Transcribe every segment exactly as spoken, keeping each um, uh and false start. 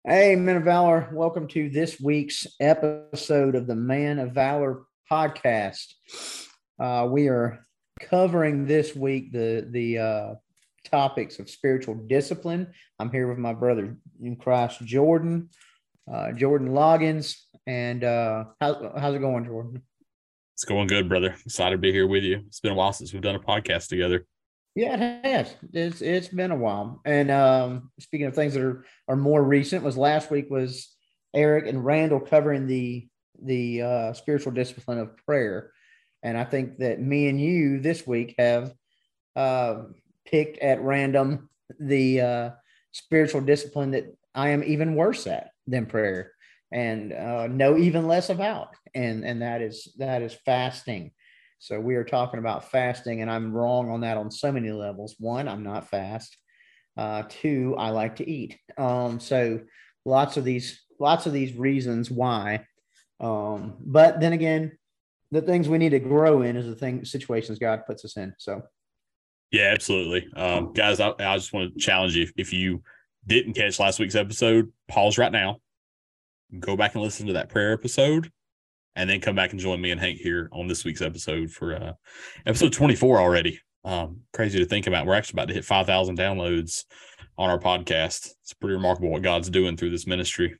Hey, Men of Valor, welcome to this week's episode of the Man of Valor podcast. Uh, we are covering this week the the uh, topics of spiritual discipline. I'm here with my brother in Christ, Jordan, uh, Jordan Loggins, and uh, how's how's it going, Jordan? It's going good, brother. Excited to be here with you. It's been a while since we've done a podcast together. Yeah, it has. It's it's been a while. And um, speaking of things that are are more recent, was last week was Eric and Randall covering the the uh, spiritual discipline of prayer, and I think that me and you this week have uh, picked at random the uh, spiritual discipline that I am even worse at than prayer, and uh, know even less about, and and that is that is fasting. So we are talking about fasting, and I'm wrong on that on so many levels. One, I'm not fast. Uh, two, I like to eat. Um, so lots of these, lots of these reasons why. Um, but then again, the things we need to grow in is the thing situations God puts us in. So Yeah, absolutely. Um, guys, I, I just want to challenge you. If you didn't catch last week's episode, pause right now, go back and listen to that prayer episode, and then come back and join me and Hank here on this week's episode for uh, episode twenty-four already. Um, crazy to think about. We're actually about to hit five thousand downloads on our podcast. It's pretty remarkable what God's doing through this ministry.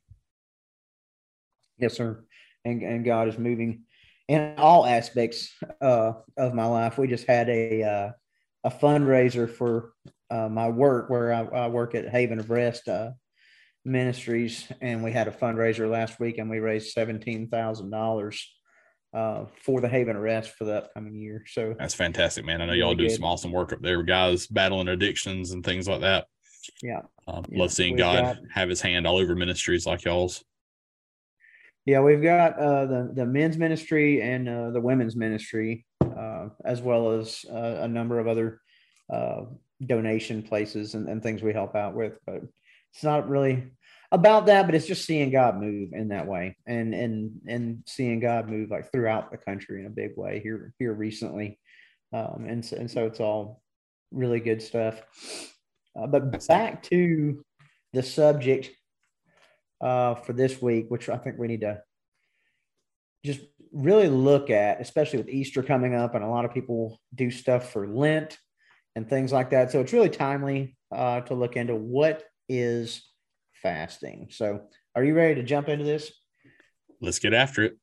yes, sir. And, and God is moving in all aspects uh, of my life. We just had a uh, a fundraiser for uh, my work where I, I work at Haven of Rest uh, Ministries, and we had a fundraiser last week, and we raised seventeen thousand dollars uh, for the Haven of Rest for the upcoming year. So that's fantastic, man. I know really y'all do good. some awesome work up there with guys battling addictions and things like that. Yeah. Um, yeah. Love seeing We've God got, have his hand all over ministries like y'all's. Yeah, we've got uh, the, the men's ministry and uh, the women's ministry, uh, as well as uh, a number of other uh, donation places and, and things we help out with. But it's not really about that, but it's just seeing God move in that way, and and and seeing God move like throughout the country in a big way here here recently, um, and so, and so it's all really good stuff. Uh, but back to the subject uh, for this week, which I think we need to just really look at, especially with Easter coming up, and a lot of people do stuff for Lent and things like that. So it's really timely uh, to look into what is fasting. So are you ready to jump into this? Let's get after it.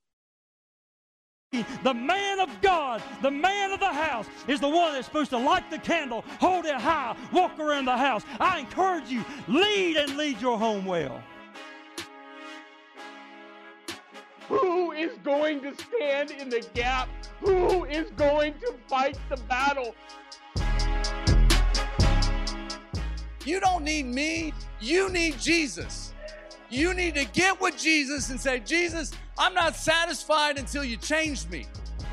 The man of God, the man of the house, is the one that's supposed to light the candle, hold it high, walk around the house. I encourage you, lead and lead your home well. Who is going to stand in the gap? Who is going to fight the battle? You don't need me. You need Jesus. You need to get with Jesus and say, Jesus, I'm not satisfied until you changed me.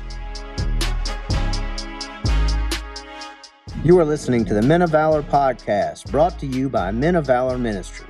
You are listening to the Men of Valor podcast, brought to you by Men of Valor Ministries.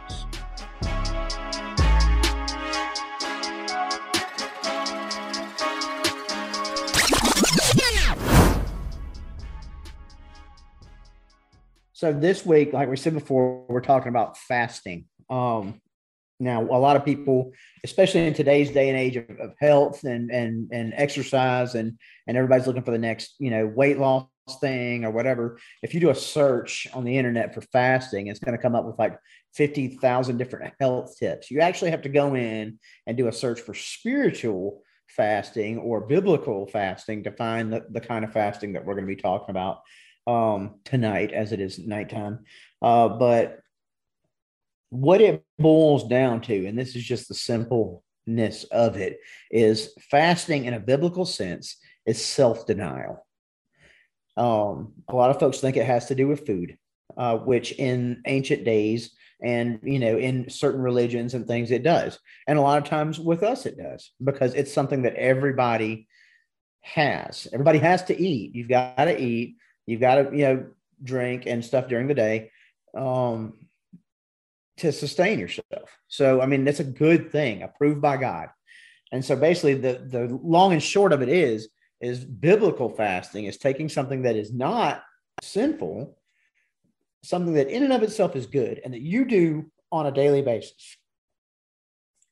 So this week, like we said before, we're talking about fasting. Um, now, a lot of people, especially in today's day and age of, of health and and and exercise, and and everybody's looking for the next, you know, weight loss thing or whatever. If you do a search on the internet for fasting, it's going to come up with like fifty thousand different health tips. You actually have to go in and do a search for spiritual fasting or biblical fasting to find the, the kind of fasting that we're going to be talking about um, tonight, as it is nighttime. Uh, but what it boils down to, and this is just the simpleness of it, is fasting in a biblical sense is self-denial. Um, a lot of folks think it has to do with food, uh, which in ancient days and, you know, in certain religions and things, it does. And a lot of times with us, it does, because it's something that everybody has. Everybody has to eat. You've got to eat. You've got to, you know, drink and stuff during the day um, to sustain yourself. So, I mean, that's a good thing, approved by God. And so basically the, the long and short of it is, is biblical fasting is taking something that is not sinful, something that in and of itself is good and that you do on a daily basis.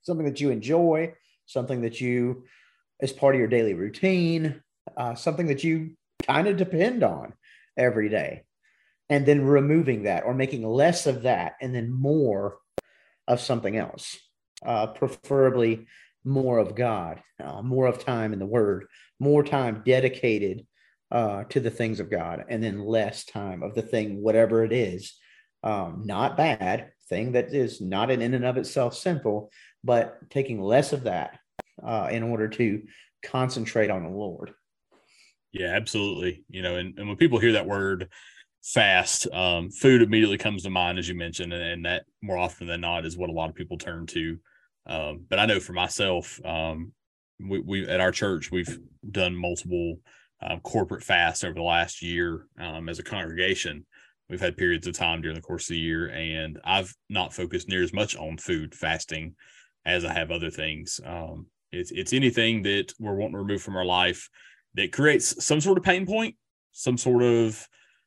something that you enjoy, something that you, as part of your daily routine, uh, something that you kind of depend on every day. And then removing that or making less of that and then more of something else, uh, preferably more of God, uh, more of time in the Word, more time dedicated uh, to the things of God, and then less time of the thing, whatever it is, um, not bad, thing that is not in and of itself sinful, but taking less of that uh, in order to concentrate on the Lord. Yeah, absolutely. You know, and, and when people hear that word fast, um, food immediately comes to mind, as you mentioned, and, and that more often than not is what a lot of people turn to. Um, but I know for myself, um, we, we at our church, we've done multiple uh, corporate fasts over the last year um, as a congregation. We've had periods of time during the course of the year, and I've not focused near as much on food fasting as I have other things. Um, it's, it's anything that we're wanting to remove from our life that creates some sort of pain point, some sort of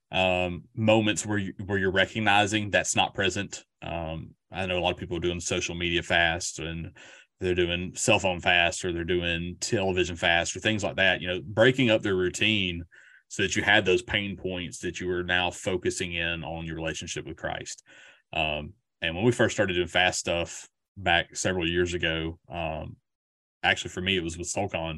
um, moments where you, where you're recognizing that's not present. Um, I know a lot of people are doing social media fast, and they're doing cell phone fast, or they're doing television fast, or things like that, you know, breaking up their routine so that you had those pain points that you are now focusing in on your relationship with Christ. Um, and when we first started doing fast stuff back several years ago, um, actually for me, it was with SoulCon,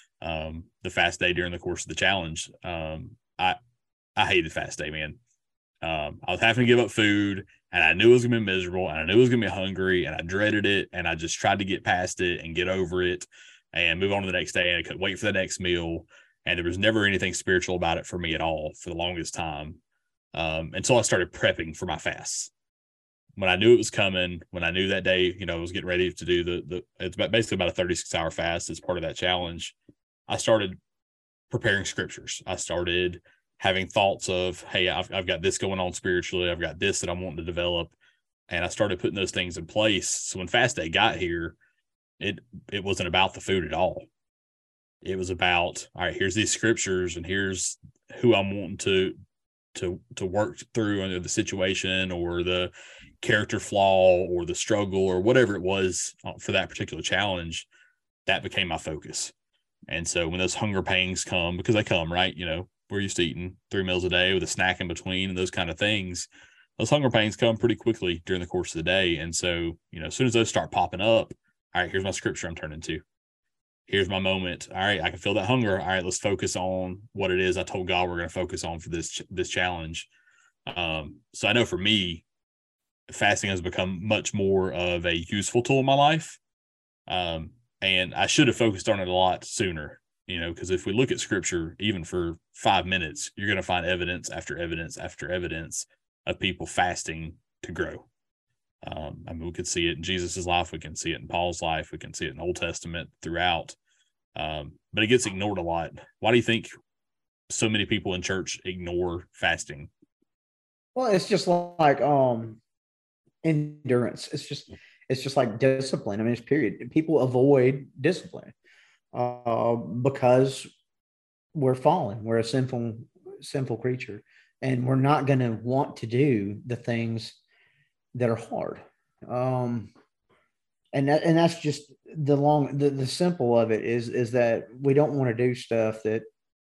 um, the fast day during the course of the challenge. Um, I, I hated fast day, man. Um, I was having to give up food, and I knew it was going to be miserable, and I knew it was going to be hungry, and I dreaded it, and I just tried to get past it and get over it and move on to the next day. And I couldn't wait for the next meal. And there was never anything spiritual about it for me at all for the longest time, um, until I started prepping for my fasts. When I knew it was coming, when I knew that day, you know, I was getting ready to do the, the it's about, basically about a thirty-six hour fast as part of that challenge, I started preparing scriptures. I started having thoughts of, hey, I've, I've got this going on spiritually. I've got this that I'm wanting to develop. And I started putting those things in place. So when fast day got here, it it wasn't about the food at all. It was about, all right, here's these scriptures, and here's who I'm wanting to to to work through under the situation or the character flaw or the struggle or whatever it was for that particular challenge. That became my focus. And so when those hunger pangs come, because they come, right? You know, we're used to eating three meals a day with a snack in between and those kind of things. Those hunger pangs come pretty quickly during the course of the day. And so, you know, as soon as those start popping up, all right, here's my scripture I'm turning to. Here's my moment. All right, I can feel that hunger. All right, let's focus on what it is I told God we're going to focus on for this this challenge. Um, so I know for me, fasting has become much more of a useful tool in my life. Um, and I should have focused on it a lot sooner, you know, because if we look at scripture, even for five minutes, you're going to find evidence after evidence after evidence of people fasting to grow. Um, I mean, we could see it in Jesus's life. We can see it in Paul's life. We can see it in the Old Testament throughout. Um, but it gets ignored a lot. Why do you think so many people in church ignore fasting? Well, it's just like um, endurance. It's just it's just like discipline. I mean, it's period. People avoid discipline uh, because we're fallen. We're a sinful sinful creature, and we're not going to want to do the things that are hard. Um, and that, and that's just the long, the, the simple of it is, is that we don't want to do stuff that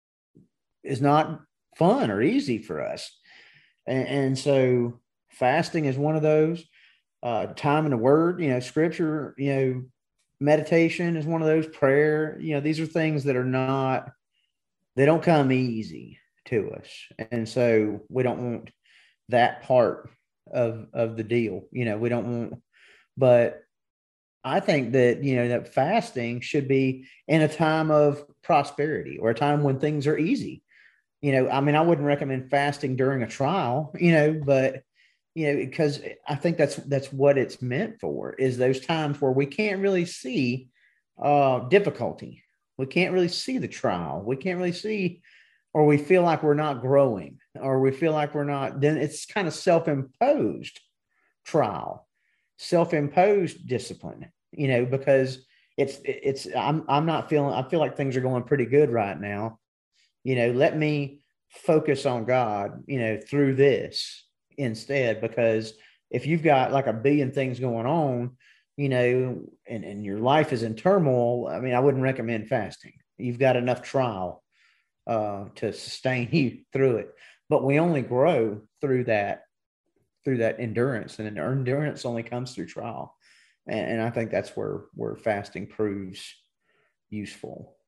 is not fun or easy for us. And, and so fasting is one of those, uh, time in the word, you know, scripture, you know, meditation is one of those, prayer, you know, these are things that are not, they don't come easy to us. And so we don't want that part of of the deal, you know, we don't want, but I think that, you know, that fasting should be in a time of prosperity or a time when things are easy. You know, I mean, I wouldn't recommend fasting during a trial, you know, but, you know, because I think that's that's what it's meant for, is those times where we can't really see uh difficulty. We can't really see the trial. We can't really see, or we feel like we're not growing, or we feel like we're not, then it's kind of self-imposed trial, self-imposed discipline, you know, because it's, it's, I'm, I'm not feeling, I feel like things are going pretty good right now. You know, let me focus on God, you know, through this instead, because if you've got like a billion things going on, you know, and, and your life is in turmoil, I mean, I wouldn't recommend fasting. You've got enough trial uh, to sustain you through it. But we only grow through that, through that endurance, and endurance only comes through trial. And, and I think that's where, where fasting proves useful.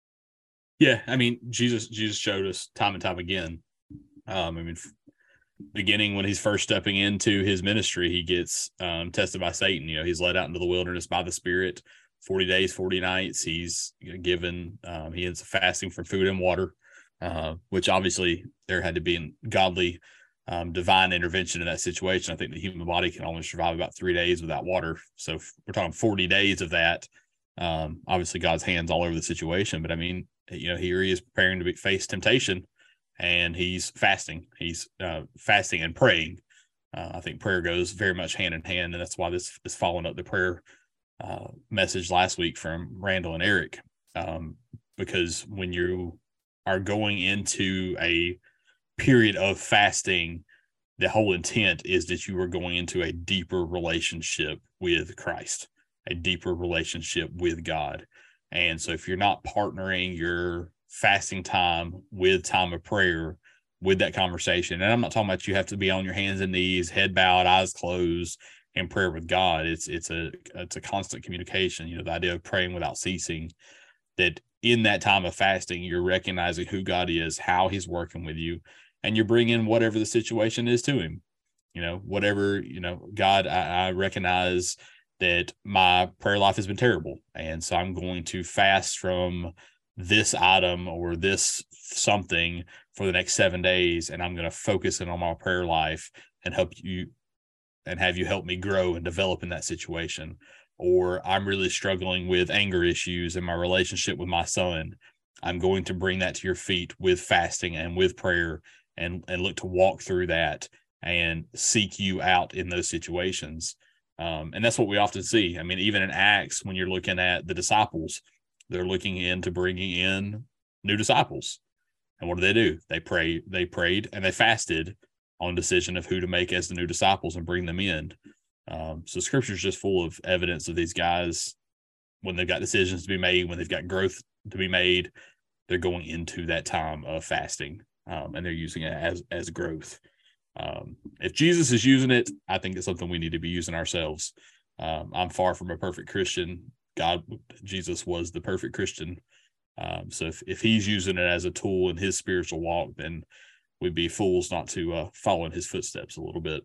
Yeah. I mean, Jesus, Jesus showed us time and time again. Um, I mean, beginning when he's first stepping into his ministry, he gets um, tested by Satan. You know, he's led out into the wilderness by the Spirit, forty days, forty nights. He's given, um, he ends up fasting from food and water, uh, which obviously there had to be a godly, um, divine intervention in that situation. I think the human body can only survive about three days without water. So we're talking forty days of that. Um, obviously God's hands all over the situation, but I mean, you know, here he is preparing to be, face temptation, and he's fasting. He's uh, fasting and praying. Uh, I think prayer goes very much hand in hand, and that's why this is following up the prayer uh, message last week from Randall and Eric. Um, because when you are going into a period of fasting, the whole intent is that you are going into a deeper relationship with Christ, a deeper relationship with God. And so if you're not partnering your fasting time with time of prayer, with that conversation, and I'm not talking about you have to be on your hands and knees, head bowed, eyes closed, in prayer with God. It's it's a it's a constant communication. You know, the idea of praying without ceasing, that in that time of fasting, you're recognizing who God is, how he's working with you, and you're bringing whatever the situation is to him. You know, whatever, you know, God, I, I recognize that my prayer life has been terrible, and so I'm going to fast from this item or this something for the next seven days, and I'm going to focus in on my prayer life and help you and have you help me grow and develop in that situation. Or I'm really struggling with anger issues in my relationship with my son. I'm going to bring that to your feet with fasting and with prayer, and, and look to walk through that and seek you out in those situations. Um, and that's what we often see. I mean, even in Acts, when you're looking at the disciples, they're looking into bringing in new disciples. And what do they do? They pray, they prayed and they fasted on decision of who to make as the new disciples and bring them in. Um, so scripture is just full of evidence of these guys, when they've got decisions to be made, when they've got growth to be made, they're going into that time of fasting, um, and they're using it as, as growth. Um, if Jesus is using it, I think it's something we need to be using ourselves. Um, I'm far from a perfect Christian. God, Jesus was the perfect Christian. Um, so if, if he's using it as a tool in his spiritual walk, then we'd be fools not to uh, follow in his footsteps a little bit.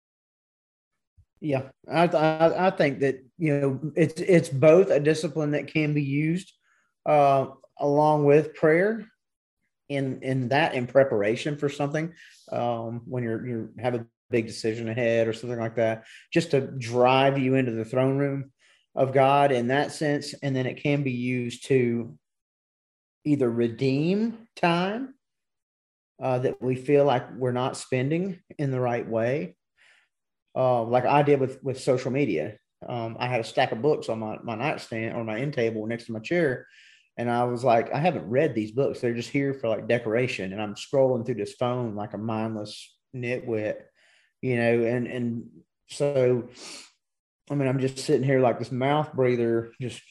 Yeah, I, I I think that, you know, it's it's both a discipline that can be used uh, along with prayer in in that in preparation for something, um, when you're you have a big decision ahead or something like that, just to drive you into the throne room of God in that sense. And then it can be used to either redeem time uh, that we feel like we're not spending in the right way. Uh, like I did with, with social media. Um, I had a stack of books on my, my nightstand or my end table next to my chair. And I was like, I haven't read these books. They're just here for like decoration. And I'm scrolling through this phone like a mindless nitwit, you know? And, and so, I mean, I'm just sitting here like this mouth breather, just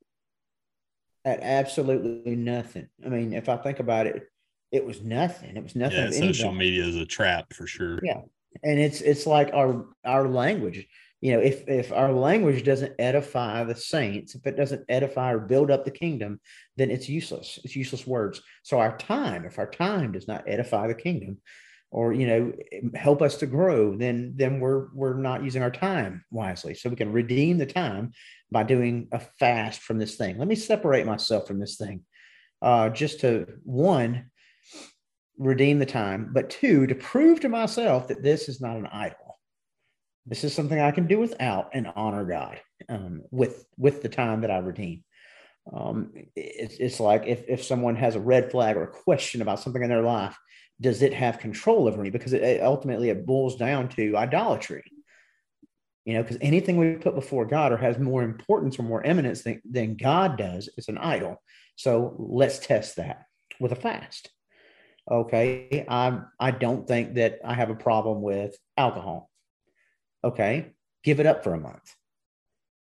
at absolutely nothing. I mean, if I think about it, it was nothing. It was nothing. Yeah, social media is a trap for sure. Yeah. And it's it's like our our language, you know, if if our language doesn't edify the saints, if it doesn't edify or build up the kingdom, then it's useless. It's useless words. So our time, if our time does not edify the kingdom, or, you know, help us to grow, then then we're we're not using our time wisely. So we can redeem the time by doing a fast from this thing. Let me separate myself from this thing, uh, just to, one, redeem the time, but two, to prove to myself that this is not an idol. This is something I can do without and honor God um, with with the time that I redeem. Um, it's, it's like if, if someone has a red flag or a question about something in their life, does it have control over me? Because it, it ultimately it boils down to idolatry. You know, because anything we put before God or has more importance or more eminence than, than God does is an idol. So let's test that with a fast. Okay, I I don't think that I have a problem with alcohol. Okay, give it up for a month.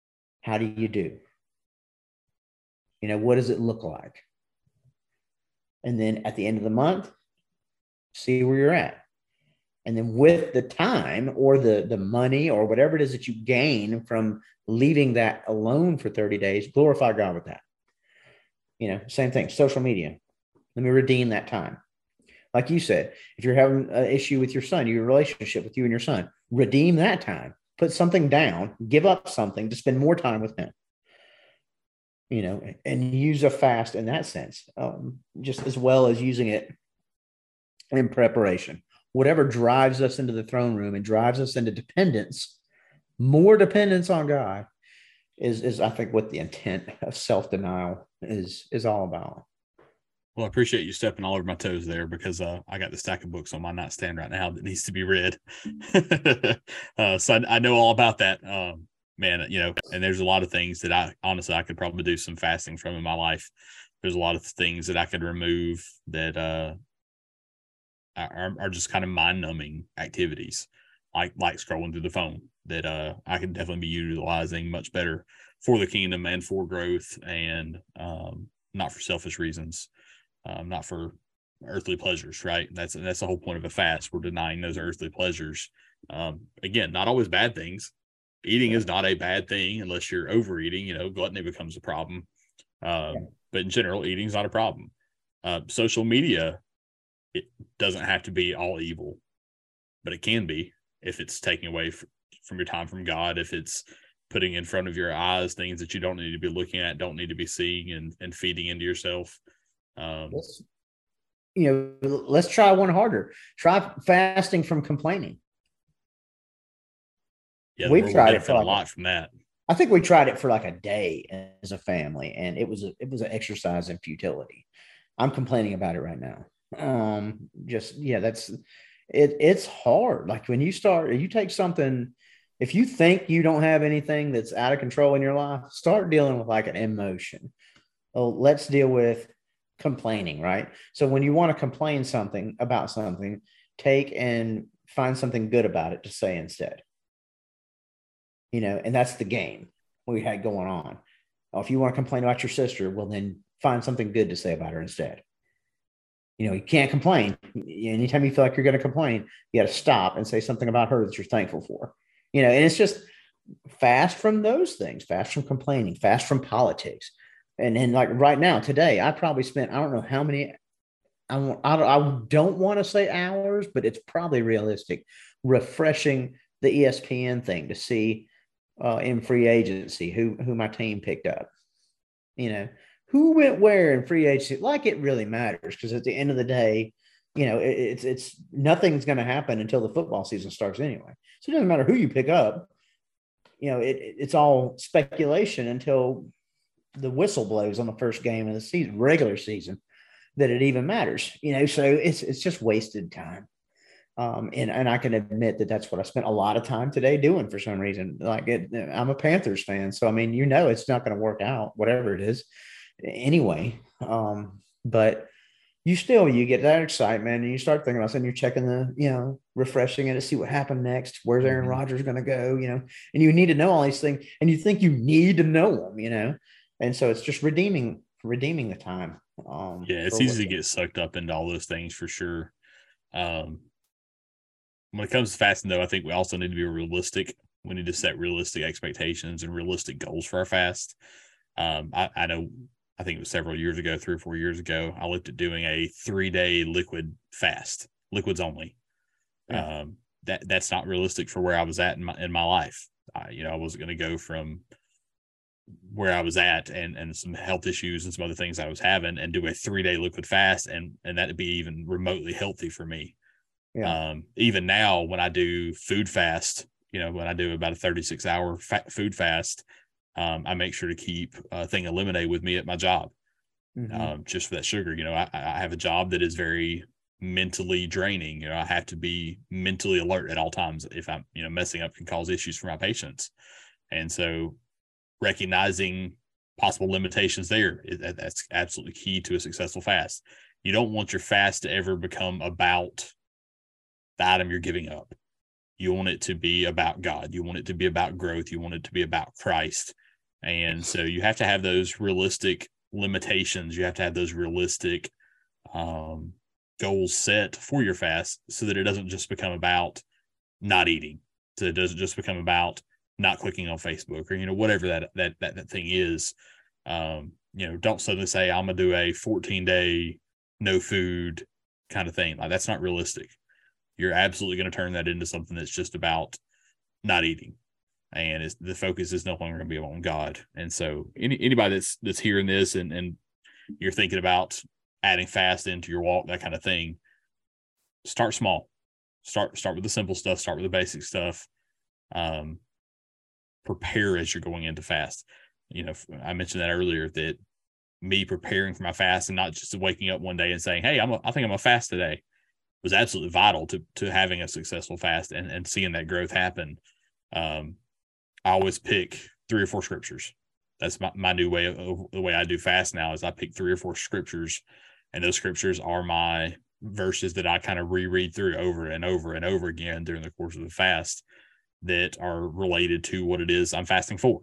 How do you do? You know, what does it look like? And then at the end of the month, see where you're at. And then with the time or the, the money or whatever it is that you gain from leaving that alone for thirty days, glorify God with that. You know, same thing, social media. Let me redeem that time. Like you said, if you're having an issue with your son, your relationship with you and your son, redeem that time. Put something down, give up something to spend more time with him. You know, and use a fast in that sense, um, just as well as using it in preparation. Whatever drives us into the throne room and drives us into dependence, more dependence on God is, is I think, what the intent of self-denial is, is all about. Well, I appreciate you stepping all over my toes there, because uh, I got the stack of books on my nightstand right now that needs to be read. uh, so I, I know all about that, um, man, you know, and there's a lot of things that I honestly, I could probably do some fasting from in my life. There's a lot of things that I could remove that uh, are, are just kind of mind numbing activities, like, like scrolling through the phone, that uh, I could definitely be utilizing much better for the kingdom and for growth, and um, not for selfish reasons. Um, not for earthly pleasures, right? That's that's the whole point of a fast. We're denying those earthly pleasures. Um, again, not always bad things. Eating is not a bad thing unless you're overeating. You know, gluttony becomes a problem. Um, yeah. But in general, eating is not a problem. Uh, social media, it doesn't have to be all evil, but it can be if it's taking away f- from your time from God, if it's putting in front of your eyes things that you don't need to be looking at, don't need to be seeing, and, and feeding into yourself. Um, let's, you know, let's try one harder. Try fasting from complaining. Yeah, we've tried it for like a lot from that. I think we tried it for like a day as a family, and it was a, it was an exercise in futility. I'm complaining about it right now. Um, just yeah, that's it. It's hard. Like when you start, you take something. If you think you don't have anything that's out of control in your life, start dealing with like an emotion. Oh, let's deal with complaining, right? So when you want to complain something about something, take and find something good about it to say instead. You know, and that's the game we had going on. Oh, if you want to complain about your sister, well, then find something good to say about her instead. You know, you can't complain. Anytime you feel like you're going to complain, you got to stop and say something about her that you're thankful for. You know, and it's just fast from those things, fast from complaining, fast from politics. And then like right now, today, I probably spent, I don't know how many, I, I, I don't want to say hours, but it's probably realistic, refreshing the E S P N thing to see uh, in free agency who, who my team picked up. You know, who went where in free agency, like it really matters, because at the end of the day, you know, it, it's, it's nothing's going to happen until the football season starts anyway. So it doesn't matter who you pick up. You know, it, it's all speculation until the whistle blows on the first game of the season, regular season, that it even matters, you know, so it's, it's just wasted time. Um, and, and I can admit that that's what I spent a lot of time today doing for some reason. Like it, I'm a Panthers fan. So, I mean, you know, it's not going to work out, whatever it is anyway. Um, but you still, you get that excitement and you start thinking about something, you're checking the, you know, refreshing it to see what happened next. Where's Aaron mm-hmm. Rodgers going to go, you know, and you need to know all these things, and you think you need to know them, you know? And so it's just redeeming, redeeming the time. Um, yeah, it's easy to get sucked up into all those things for sure. Um, when it comes to fasting, though, I think we also need to be realistic. We need to set realistic expectations and realistic goals for our fast. Um, I, I know, I think it was several years ago, three or four years ago, I looked at doing a three-day liquid fast, liquids only. Yeah. Um, that that's not realistic for where I was at in my in my life. I, you know, I wasn't going to go from where I was at and, and some health issues and some other things I was having and do a three day liquid fast. And, and that'd be even remotely healthy for me. Yeah. Um, even now when I do food fast, you know, when I do about a thirty-six hour fa- food fast, um, I make sure to keep a thing of lemonade with me at my job. Mm-hmm. Um, just for that sugar. You know, I, I have a job that is very mentally draining. You know, I have to be mentally alert at all times. If I'm, you know, messing up can cause issues for my patients. And so recognizing possible limitations there, that's absolutely key to a successful fast. You don't want your fast to ever become about the item you're giving up. You want it to be about God. You want it to be about growth. You want it to be about Christ. And so you have to have those realistic limitations. You have to have those realistic um, goals set for your fast so that it doesn't just become about not eating. So it doesn't just become about not clicking on Facebook or, you know, whatever that, that, that, that thing is. Um, you know, don't suddenly say, I'm going to do a fourteen day no food kind of thing. Like, that's not realistic. You're absolutely going to turn that into something that's just about not eating. And it's, the focus is no longer going to be on God. And so any, anybody that's, that's hearing this and, and you're thinking about adding fast into your walk, that kind of thing, start small, start, start with the simple stuff, start with the basic stuff. Um, prepare as you're going into fast. You know, I mentioned that earlier, that me preparing for my fast and not just waking up one day and saying, hey, I'm a, I think I'm a fast today, was absolutely vital to, to having a successful fast and, and seeing that growth happen. Um, I always pick three or four scriptures. That's my, my new way of the way I do fast now, is I pick three or four scriptures, and those scriptures are my verses that I kind of reread through over and over and over again during the course of the fast that are related to what it is I'm fasting for.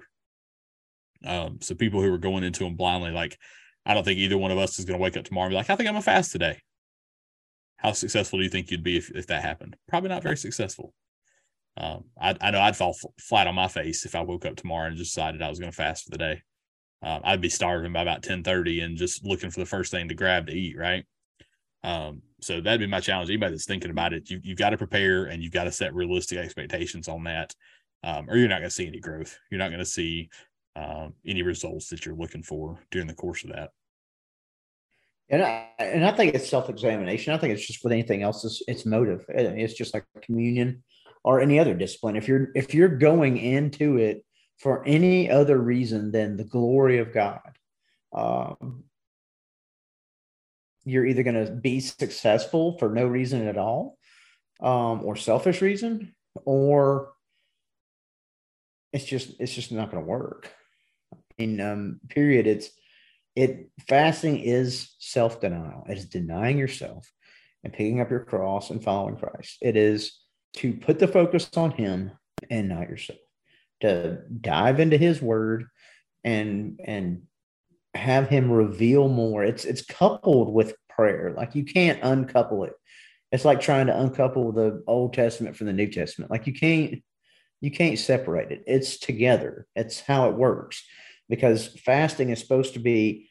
Um, so people who are going into them blindly, like, I don't think either one of us is going to wake up tomorrow and be like, I think I'm a fast today. How successful do you think you'd be if, if that happened? Probably not very successful. Um, I, I know I'd fall f- flat on my face if I woke up tomorrow and just decided I was going to fast for the day. Um, I'd be starving by about ten thirty and just looking for the first thing to grab to eat, right? Um, so that'd be my challenge. Anybody that's thinking about it, you, you've got to prepare and you've got to set realistic expectations on that, um, or you're not going to see any growth. You're not going to see um, any results that you're looking for during the course of that. And I, and I think it's self-examination. I think it's just with anything else, it's, it's motive. It's just like communion or any other discipline. If you're, if you're going into it for any other reason than the glory of God, um, you're either going to be successful for no reason at all, um, or selfish reason, or it's just, it's just not going to work. I mean, um, period. It's, it fasting is self-denial. It is denying yourself and picking up your cross and following Christ. It is to put the focus on him and not yourself, to dive into his word and, and have him reveal more. It's, it's coupled with prayer. Like, you can't uncouple it. It's like trying to uncouple the Old Testament from the New Testament. Like, you can't, you can't separate it. It's together. It's how it works. Because fasting is supposed to be,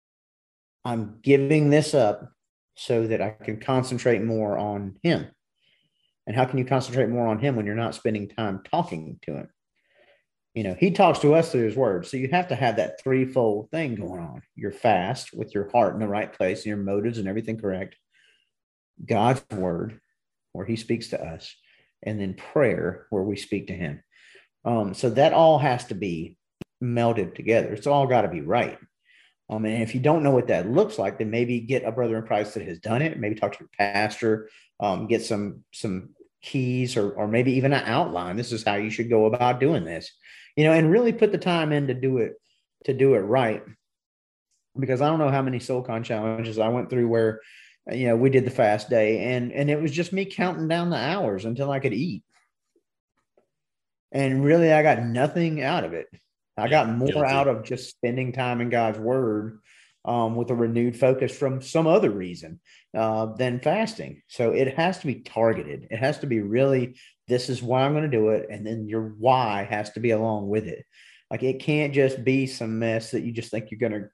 I'm giving this up so that I can concentrate more on him. And how can you concentrate more on him when you're not spending time talking to him? You know, he talks to us through his word. So you have to have that threefold thing going on. Your fast with your heart in the right place and your motives and everything correct. God's word, where he speaks to us. And then prayer, where we speak to him. Um, so that all has to be melded together. It's all got to be right. Um, and if you don't know what that looks like, then maybe get a brother in Christ that has done it. Maybe talk to your pastor, um, get some, some keys, or, or maybe even an outline. This is how you should go about doing this, you know, and really put the time in to do it, to do it right. Because I don't know how many SoulCon challenges I went through where, you know, we did the fast day and, and it was just me counting down the hours until I could eat. And really, I got nothing out of it. I got more Guilty. out of just spending time in God's word um, with a renewed focus from some other reason uh, than fasting. So it has to be targeted. It has to be really, this is why I'm going to do it. And then your why has to be along with it. Like, it can't just be some mess that you just think you're going to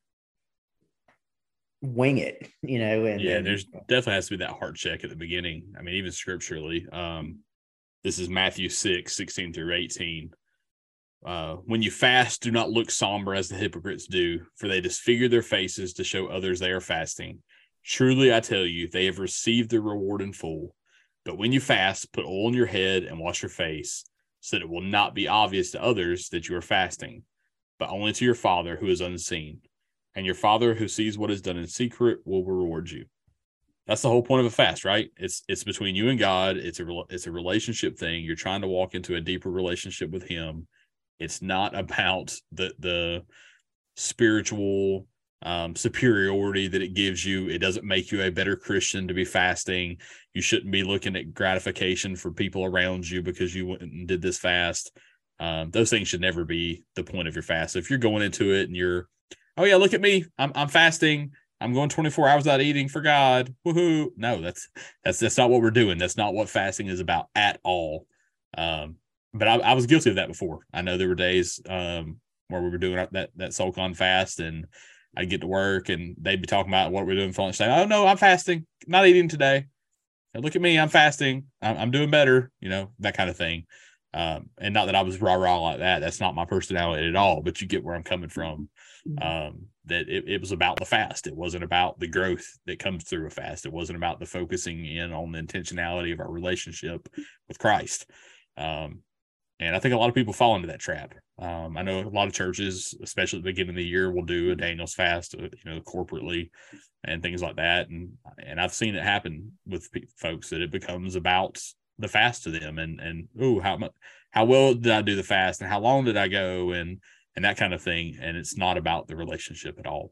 wing it, you know? And yeah, and, there's definitely has to be that heart check at the beginning. I mean, even scripturally, um, this is Matthew six, sixteen through eighteen. Uh, when you fast, do not look somber as the hypocrites do, for they disfigure their faces to show others they are fasting. Truly, I tell you, they have received their reward in full. But when you fast, put oil on your head and wash your face, so that it will not be obvious to others that you are fasting, but only to your Father who is unseen. And your Father who sees what is done in secret will reward you. That's the whole point of a fast, right? It's it's between you and God. It's a it's a relationship thing. You're trying to walk into a deeper relationship with him. It's not about the the spiritual um, superiority that it gives you. It doesn't make you a better Christian to be fasting. You shouldn't be looking at gratification for people around you because you went and did this fast. Um, those things should never be the point of your fast. So if you're going into it and you're, oh yeah, look at me, I'm I'm fasting, I'm going twenty-four hours without eating for God, woohoo! No, that's that's that's not what we're doing. That's not what fasting is about at all. Um, but I, I was guilty of that before. I know there were days um, where we were doing that that SoulCon fast, and I'd get to work and they'd be talking about what we're doing for lunch. Say, oh no, I'm fasting, not eating today. And look at me, I'm fasting, I'm, I'm doing better, you know, that kind of thing. Um, and not that I was rah rah like that. That's not my personality at all. But you get where I'm coming from. Um, that it, it was about the fast. It wasn't about the growth that comes through a fast. It wasn't about the focusing in on the intentionality of our relationship with Christ. Um, and I think a lot of people fall into that trap. Um, I know a lot of churches, especially at the beginning of the year, will do a Daniel's fast, you know, corporately and things like that. And and I've seen it happen with pe- folks that it becomes about the fast to them, and and oh, how much, how well did I do the fast, and how long did I go, and and that kind of thing. And it's not about the relationship at all.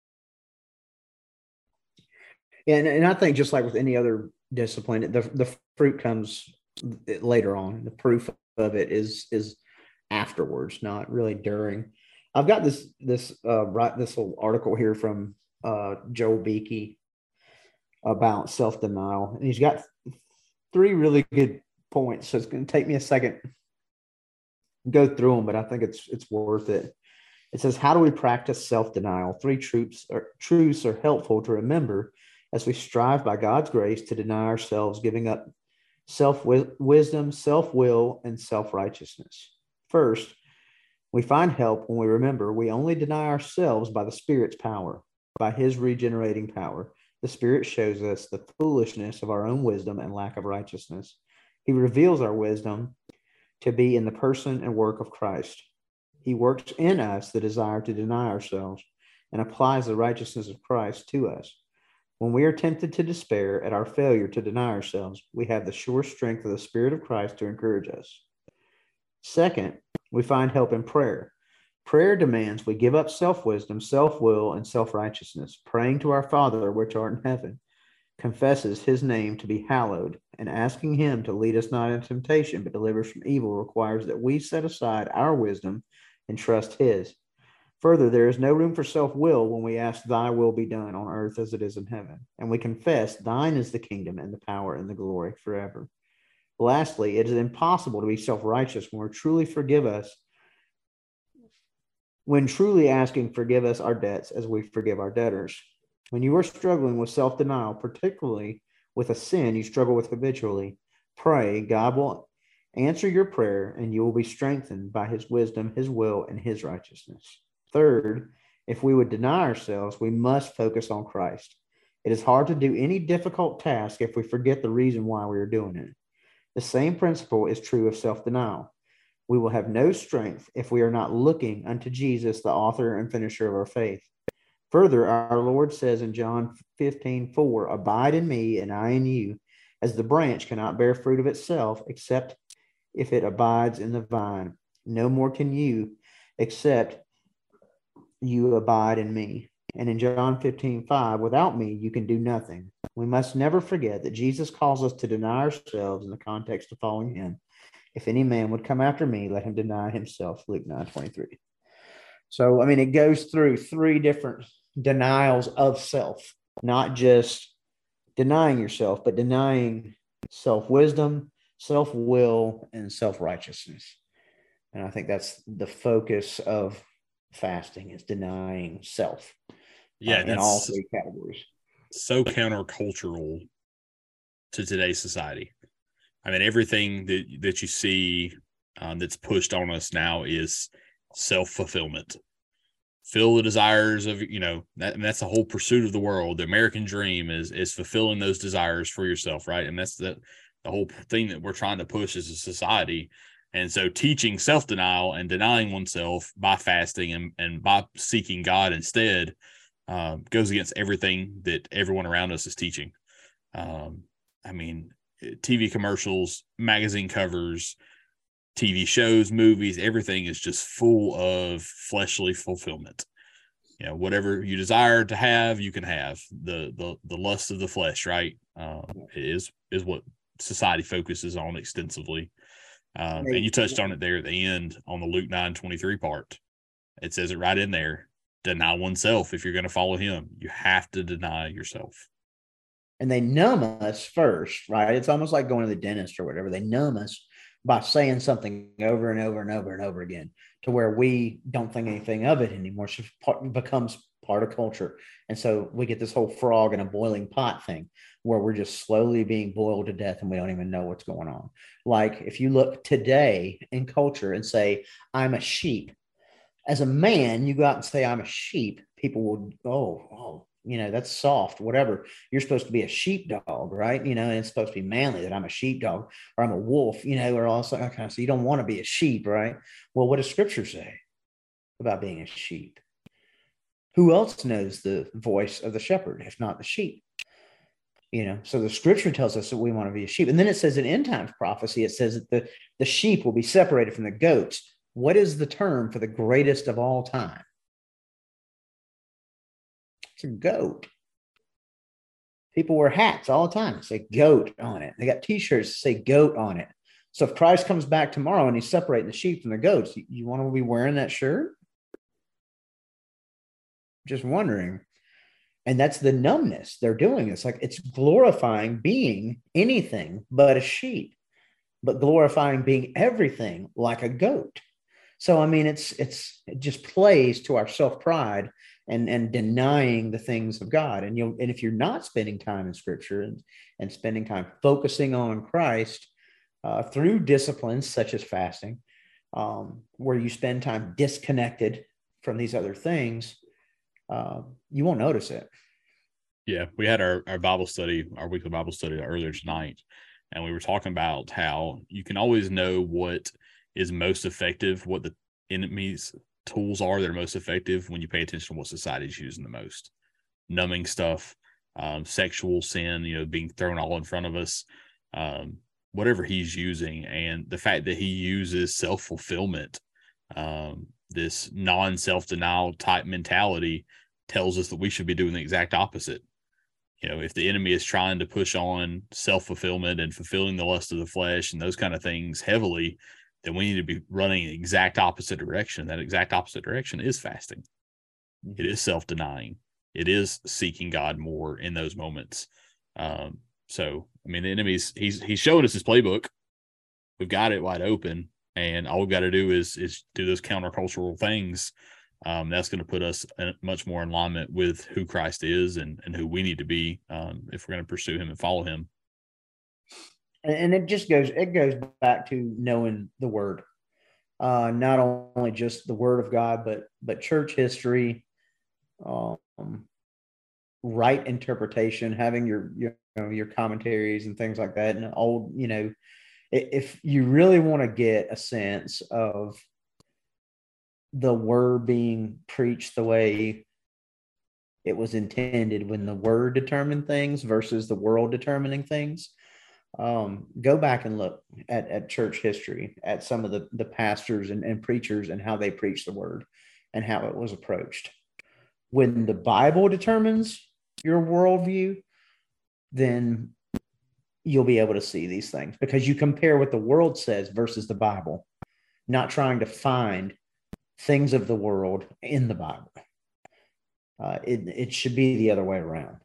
Yeah, and, and I think just like with any other discipline, the the fruit comes later on. The proof of it is is afterwards, not really during. I've got this this uh right this little article here from uh Joel Beakey about self-denial, and he's got three really good points. So it's going to take me a second to go through them, but I think it's it's worth it. It says, how do we practice self-denial? Three truths are, truths are helpful to remember as we strive by God's grace to deny ourselves, giving up self-wisdom, self-will, and self-righteousness. First, we find help when we remember we only deny ourselves by the Spirit's power, by His regenerating power. The Spirit shows us the foolishness of our own wisdom and lack of righteousness. He reveals our wisdom to be in the person and work of Christ. He works in us the desire to deny ourselves and applies the righteousness of Christ to us. When we are tempted to despair at our failure to deny ourselves, we have the sure strength of the Spirit of Christ to encourage us. Second, we find help in prayer. Prayer demands we give up self-wisdom, self-will, and self-righteousness. Praying to our Father, which art in heaven, confesses His name to be hallowed, and asking Him to lead us not into temptation, but deliver us from evil requires that we set aside our wisdom and trust His. Further, there is no room for self-will when we ask, Thy will be done on earth as it is in heaven. And we confess, Thine is the kingdom and the power and the glory forever. Lastly, it is impossible to be self-righteous when we truly forgive us, when truly asking, forgive us our debts as we forgive our debtors. When you are struggling with self-denial, particularly with a sin you struggle with habitually, pray. God will answer your prayer, and you will be strengthened by His wisdom, His will, and His righteousness. Third, if we would deny ourselves, we must focus on Christ. It is hard to do any difficult task if we forget the reason why we are doing it. The same principle is true of self-denial. We will have no strength if we are not looking unto Jesus, the author and finisher of our faith. Further, our Lord says in John fifteen four, abide in me and I in you, as the branch cannot bear fruit of itself except if it abides in the vine. No more can you except you abide in me. And in John fifteen five, without me, you can do nothing. We must never forget that Jesus calls us to deny ourselves in the context of following Him. If any man would come after me, let him deny himself. Luke nine twenty-three. So, I mean, it goes through three different denials of self, not just denying yourself, but denying self-wisdom, self-will, and self-righteousness. And I think that's the focus of fasting, is denying self. Yeah, uh, in all three categories. So countercultural to today's society. I mean, everything that, that you see um, that's pushed on us now is self-fulfillment. Fill the desires of, you know, that, and that's the whole pursuit of the world. The American dream is is fulfilling those desires for yourself, right? And that's the, the whole thing that we're trying to push as a society. And so teaching self-denial and denying oneself by fasting and, and by seeking God instead um, goes against everything that everyone around us is teaching. Um, I mean, T V commercials, magazine covers, T V shows, movies, everything is just full of fleshly fulfillment. You know, whatever you desire to have, you can have. The the the lust of the flesh, right? Um, is is what society focuses on extensively. Um, and you touched on it there at the end on the Luke nine twenty-three part. It says it right in there. Deny oneself if you're going to follow him. You have to deny yourself. And they numb us first, right? It's almost like going to the dentist or whatever. They numb us by saying something over and over and over and over again to where we don't think anything of it anymore. So it becomes part of culture. And so we get this whole frog in a boiling pot thing where we're just slowly being boiled to death and we don't even know what's going on. Like if you look today in culture and say, I'm a sheep. As a man, you go out and say, I'm a sheep. People will, oh, oh, you know, that's soft, whatever. You're supposed to be a sheepdog, right? You know, and it's supposed to be manly that I'm a sheepdog or I'm a wolf, you know, or also, okay, so you don't want to be a sheep, right? Well, what does scripture say about being a sheep? Who else knows the voice of the shepherd, if not the sheep? You know, so the scripture tells us that we want to be a sheep. And then it says in end times prophecy, it says that the, the sheep will be separated from the goats. What is the term for the greatest of all time? It's a goat. People wear hats all the time that say goat on it. They got t-shirts that say goat on it. So if Christ comes back tomorrow and he's separating the sheep from the goats, you, you want to be wearing that shirt? Just wondering. And that's the numbness they're doing. It's like it's glorifying being anything but a sheep, but glorifying being everything like a goat. So, I mean, it's, it's, it just plays to our self-pride and, and denying the things of God. And you'll, and if you're not spending time in scripture and, and spending time focusing on Christ uh, through disciplines such as fasting, um, where you spend time disconnected from these other things, uh, you won't notice it. Yeah. We had our, our Bible study, our weekly Bible study earlier tonight, and we were talking about how you can always know what is most effective, what the enemy's tools are that are most effective when you pay attention to what society's using the most. Numbing stuff, um, sexual sin, you know, being thrown all in front of us, um, whatever he's using. And the fact that he uses self-fulfillment, um, this non-self-denial type mentality tells us that we should be doing the exact opposite. You know, if the enemy is trying to push on self-fulfillment and fulfilling the lust of the flesh and those kind of things heavily, then we need to be running the exact opposite direction. That exact opposite direction is fasting. Mm-hmm. It is self-denying. It is seeking God more in those moments. Um, so, I mean, the enemy's, he's, he's showing us his playbook. We've got it wide open, and all we've got to do is, is do those countercultural things. Um, that's going to put us in, much more in alignment with who Christ is and, and who we need to be um, if we're going to pursue him and follow him. And it just goes, it goes back to knowing the word, uh, not only just the word of God, but, but church history, um, right interpretation, having your, your, you know, your commentaries and things like that. And old, you know, if you really want to get a sense of the word being preached the way it was intended when the word determined things versus the world determining things, Um, go back and look at, at church history, at some of the, the pastors and, and preachers and how they preached the word and how it was approached. When the Bible determines your worldview, then you'll be able to see these things because you compare what the world says versus the Bible, not trying to find things of the world in the Bible. Uh, it, it should be the other way around.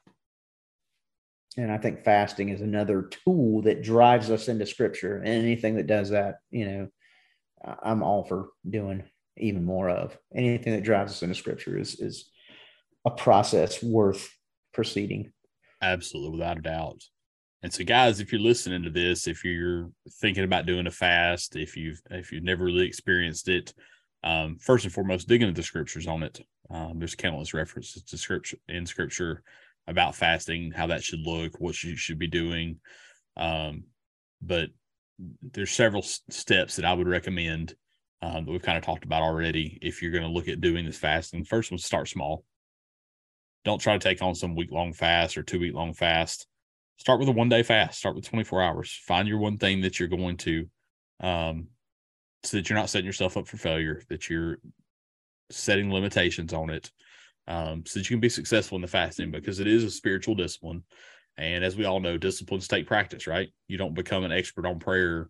And I think fasting is another tool that drives us into scripture, and anything that does that, you know, I'm all for doing even more of. Anything that drives us into scripture is, is a process worth proceeding. Absolutely. Without a doubt. And so guys, if you're listening to this, if you're thinking about doing a fast, if you've, if you've never really experienced it, um, first and foremost, dig into the scriptures on it. Um, there's countless references to scripture in scripture about fasting, how that should look, what you should be doing. Um, but there's several s- steps that I would recommend um, that we've kind of talked about already. If you're going to look at doing this fasting, first one, start small. Don't try to take on some week long fast or two week long fast. Start with a one day fast, start with twenty-four hours, find your one thing that you're going to, um, so that you're not setting yourself up for failure, that you're setting limitations on it. Um, so that you can be successful in the fasting, because it is a spiritual discipline. And as we all know, disciplines take practice, right? You don't become an expert on prayer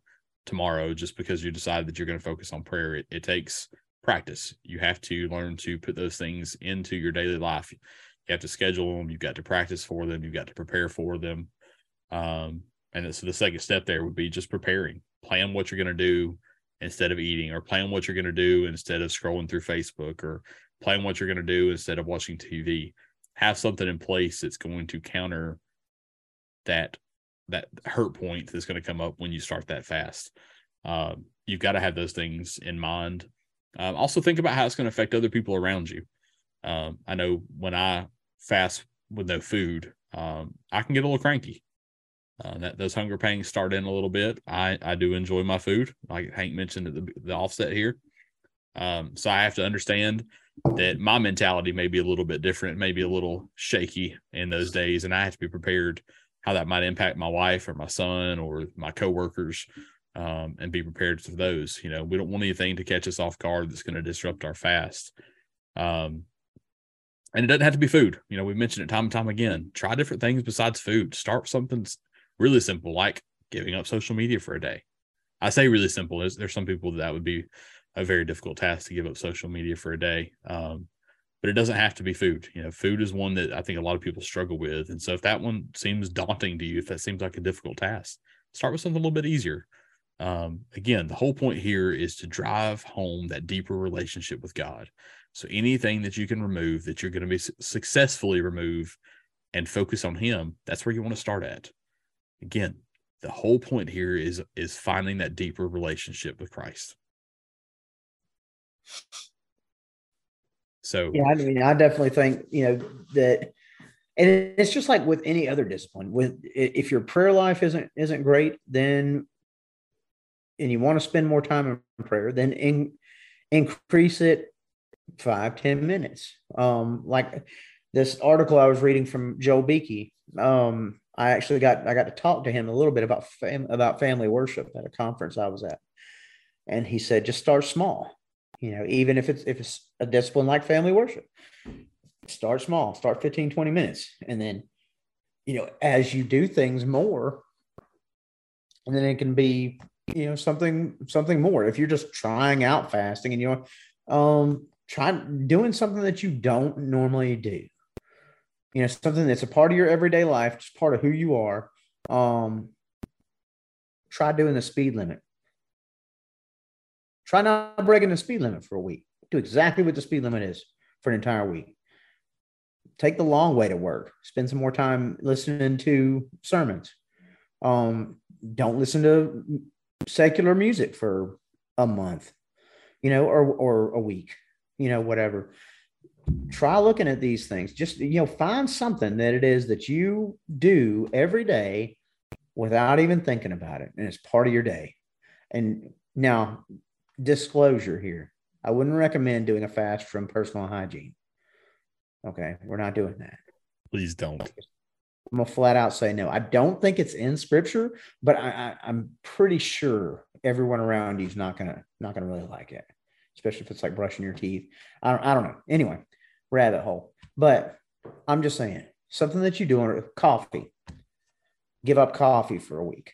tomorrow just because you decide that you're going to focus on prayer. It, it takes practice. You have to learn to put those things into your daily life. You have to schedule them. You've got to practice for them. You've got to prepare for them. Um, and so the second step there would be just preparing. Plan what you're going to do instead of eating, or plan what you're going to do instead of scrolling through Facebook, or plan what you're going to do instead of watching T V. Have something in place that's going to counter that that hurt point that's going to come up when you start that fast. Um, you've got to have those things in mind. Um, also think about how it's going to affect other people around you. Um, I know when I fast with no food, um, I can get a little cranky. Uh, that those hunger pangs start in a little bit. I, I do enjoy my food, like Hank mentioned at the, the offset here. Um, so I have to understand that my mentality may be a little bit different, maybe a little shaky in those days, and I have to be prepared how that might impact my wife or my son or my coworkers, um, and be prepared for those. You know, we don't want anything to catch us off guard that's going to disrupt our fast. Um, and it doesn't have to be food. You know, we've mentioned it time and time again. Try different things besides food. Start something really simple, like giving up social media for a day. I say really simple. There's, there's some people that, that would be a very difficult task to give up social media for a day. Um, but it doesn't have to be food. You know, food is one that I think a lot of people struggle with. And so if that one seems daunting to you, if that seems like a difficult task, start with something a little bit easier. Um, again, the whole point here is to drive home that deeper relationship with God. So anything that you can remove, that you're going to be su- successfully remove and focus on him, that's where you want to start at. Again, the whole point here is, is finding that deeper relationship with Christ. So, yeah, I mean, I definitely think, you know, that, and it's just like with any other discipline, with, if your prayer life isn't, isn't great, then, and you want to spend more time in prayer, then in, increase it five, ten minutes. Um, like this article I was reading from Joel Beakey. Um, I actually got, I got to talk to him a little bit about fam- about family worship at a conference I was at. And he said, just start small. You know, even if it's, if it's a discipline like family worship, start small, start fifteen, twenty minutes. And then, you know, as you do things more, and then it can be, you know, something, something more. If you're just trying out fasting and you're um, trying, doing something that you don't normally do, you know, something that's a part of your everyday life, just part of who you are. Um, try doing the speed limit. Try not breaking the speed limit for a week. Do exactly what the speed limit is for an entire week. Take the long way to work. Spend some more time listening to sermons. Um, don't listen to secular music for a month, you know, or or a week, you know, whatever. Try looking at these things. Just, you know, find something that it is that you do every day without even thinking about it, and it's part of your day. And now, disclosure here, I wouldn't recommend doing a fast from personal hygiene. Okay, we're not doing that. Please don't. I'm gonna flat out say no. I don't think it's in scripture, but I, I, I'm pretty sure everyone around you is not gonna not gonna really like it, especially if it's like brushing your teeth. I don't, I don't know. Anyway, rabbit hole. But I'm just saying, something that you do on coffee. Give up coffee for a week.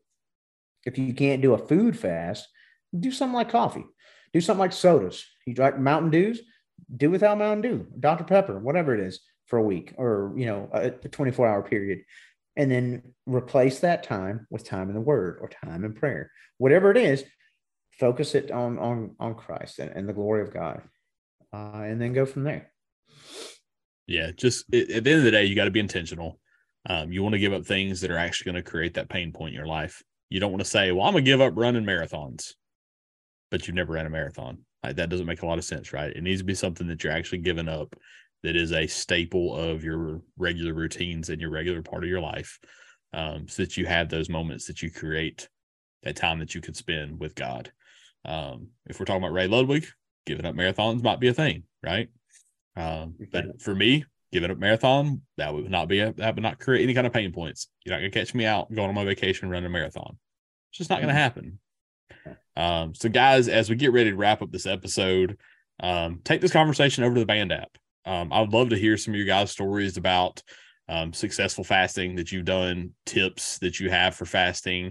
If you can't do a food fast, do something like coffee. Do something like sodas. You like Mountain Dews? Do without Mountain Dew, Doctor Pepper, whatever it is, for a week, or, you know, a twenty-four hour period. And then replace that time with time in the Word or time in prayer. Whatever it is, focus it on on, on Christ and, and the glory of God. Uh, and then go from there. Yeah, just it, at the end of the day, you got to be intentional. Um, you want to give up things that are actually going to create that pain point in your life. You don't want to say, well, I'm going to give up running marathons, but you've never ran a marathon. Like, that doesn't make a lot of sense, right? It needs to be something that you're actually giving up, that is a staple of your regular routines and your regular part of your life, um, so that you have those moments that you create, that time that you could spend with God. Um, if we're talking about Ray Ludwig, giving up marathons might be a thing, right? Um, but for me, giving up marathon, that would not be a, that would not create any kind of pain points. You're not going to catch me out going on my vacation running a marathon. It's just not going to happen. Um, so guys, as we get ready to wrap up this episode, um, take this conversation over to the Band app. Um, I would love to hear some of your guys' stories about um, successful fasting that you've done, tips that you have for fasting.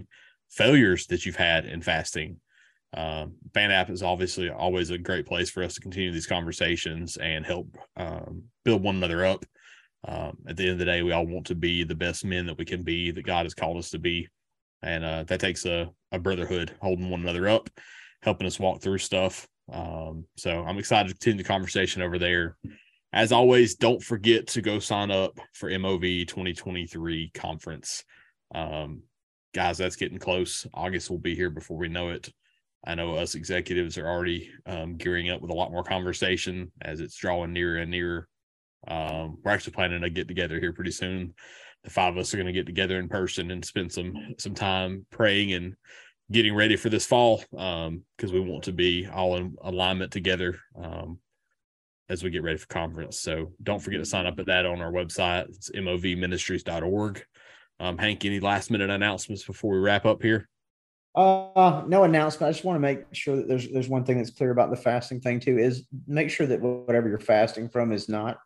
failures that you've had in fasting. Um, Band App is obviously always a great place for us to continue these conversations and help um, build one another up. Um, at the end of the day, we all want to be the best men that we can be, that God has called us to be. And uh, that takes a, a brotherhood, holding one another up, helping us walk through stuff. Um, so I'm excited to continue the conversation over there. As always, don't forget to go sign up for M O V twenty twenty-three conference. Um, guys, that's getting close. August will be here before we know it. I know us executives are already um, gearing up with a lot more conversation as it's drawing nearer and nearer. Um, we're actually planning to get together here pretty soon. The five of us are going to get together in person and spend some some time praying and getting ready for this fall, um, because we want to be all in alignment together um, as we get ready for conference. So don't forget to sign up at that on our website. It's M O V ministries dot org. Um, Hank, any last minute announcements before we wrap up here? Uh, no announcement. I just want to make sure that there's there's one thing that's clear about the fasting thing too, is make sure that whatever you're fasting from is not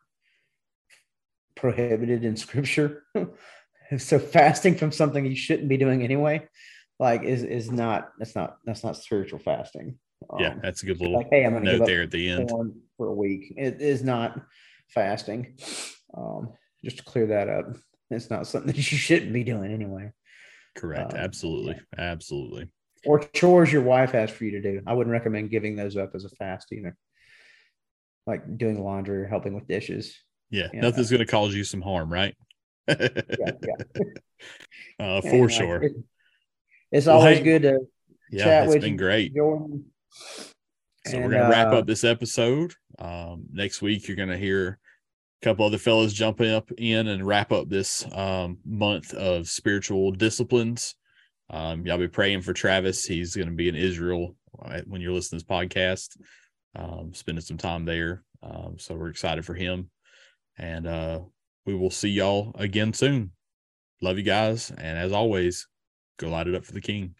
prohibited in scripture. So fasting from something you shouldn't be doing anyway, like is is not that's not that's not spiritual fasting. Um, yeah, that's a good little like, hey, I'm gonna note give up there at the end porn for a week. It is not fasting. Um, just to clear that up, it's not something that you shouldn't be doing anyway. Correct. Um, Absolutely. yeah. Absolutely. Or chores your wife has for you to do. I wouldn't recommend giving those up as a fast either. Like doing laundry or helping with dishes. Yeah. You Nothing's know. going to cause you some harm, right? Yeah, yeah. uh, for And, sure. Like, it, it's Well, always hey, good to yeah, chat it's with been you, great. Jordan. So And, we're going to wrap uh, up this episode. Um, next week, you're going to hear a couple other fellas jumping up in and wrap up this um, month of spiritual disciplines. Um, y'all be praying for Travis. He's going to be in Israel when you're listening to this podcast, um, spending some time there. Um, so we're excited for him. And uh, we will see y'all again soon. Love you guys. And as always, go light it up for the King.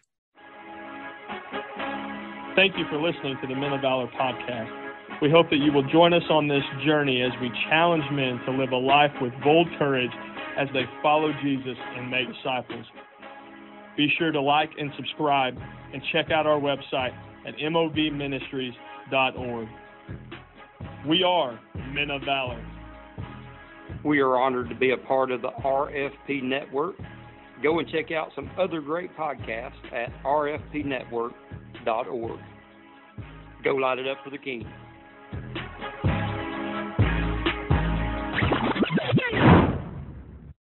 Thank you for listening to the Men of Valor podcast. We hope that you will join us on this journey as we challenge men to live a life with bold courage as they follow Jesus and make disciples. Be sure to like and subscribe and check out our website at M O V ministries dot org. We are Men of Valor. We are honored to be a part of the R F P Network. Go and check out some other great podcasts at R F P network dot org. Go light it up for the King.